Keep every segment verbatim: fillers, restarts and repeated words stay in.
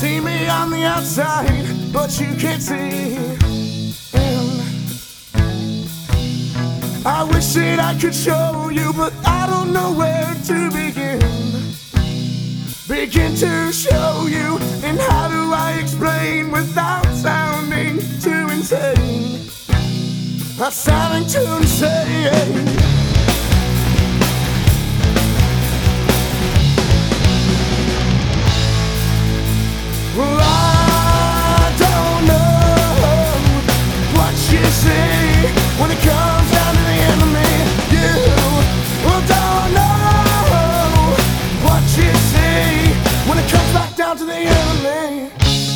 see me on the outside, but you can't see in. I wish that I could show you, but I don't know where to begin. Begin to show you, and how do I explain without sounding too insane? Not sounding too insane. Well, I don't know what you say when it comes down to the enemy. You well, don't know what you say when it comes back down to the enemy.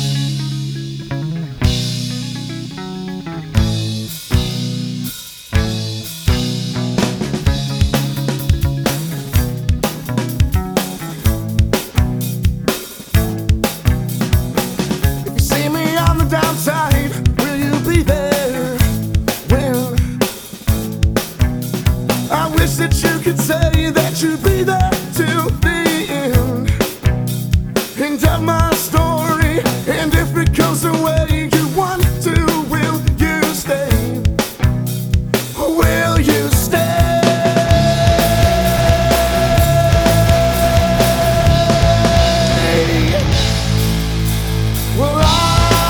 Downside, will you be there? Well, I wish that you could say that you'd be there till the end, end of my story. And if it goes the way you want to, will you stay? Will you stay? Well, I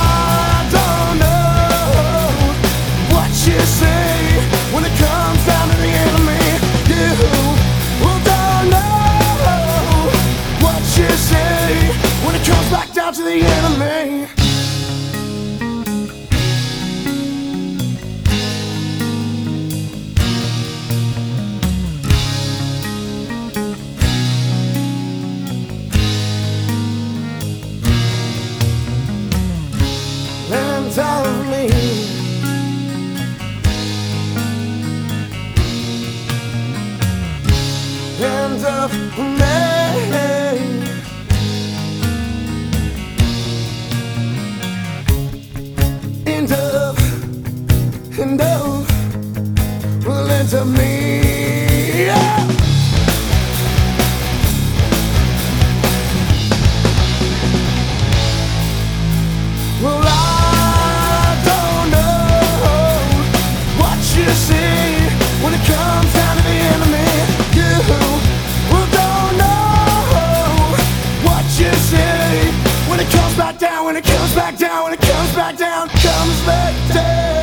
when it comes down to the enemy, you well, don't know what you say when it comes back down to the enemy. Land of me. End of May. End of, end of, well, end of me. Yeah. Well, I don't know what you say when it comes down to the enemy. Well, don't know what you say when it comes back down, when it comes back down, when it comes back down, comes back down.